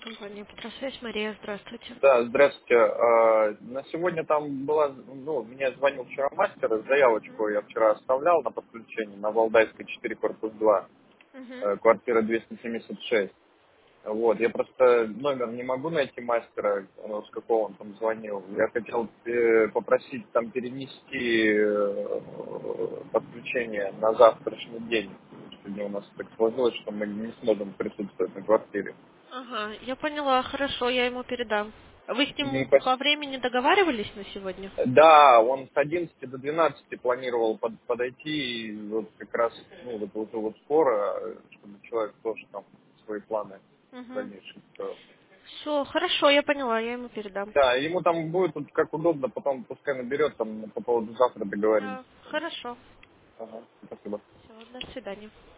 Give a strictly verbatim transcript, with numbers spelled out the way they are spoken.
Компания «Петросвязь», Мария, здравствуйте. Да, здравствуйте. А, На сегодня там была, ну, мне звонил вчера мастер, заявочку я вчера оставлял на подключение на Валдайской четыре, корпус два, Угу. э, квартира двести семьдесят шесть. Вот, я просто номер не могу найти мастера, э, с какого он там звонил. Я хотел э, попросить там перенести э, подключение на завтрашний день. Сегодня у нас так сложилось, что мы не сможем присутствовать на квартире. Ага, я поняла, хорошо, я ему передам. Вы с Мгм, ним спасибо. по времени договаривались на сегодня? Да, он с одиннадцати до двенадцати планировал под- подойти, и вот как раз, ну, вот уже вот скоро, э, чтобы человек тоже там свои планы Угу. дальнейшие строил. Все, хорошо, я поняла, я ему передам. Да, ему там будет вот как удобно, потом пускай наберет, там по поводу завтра договоримся. Да, хорошо. Ага, спасибо. Все, до свидания.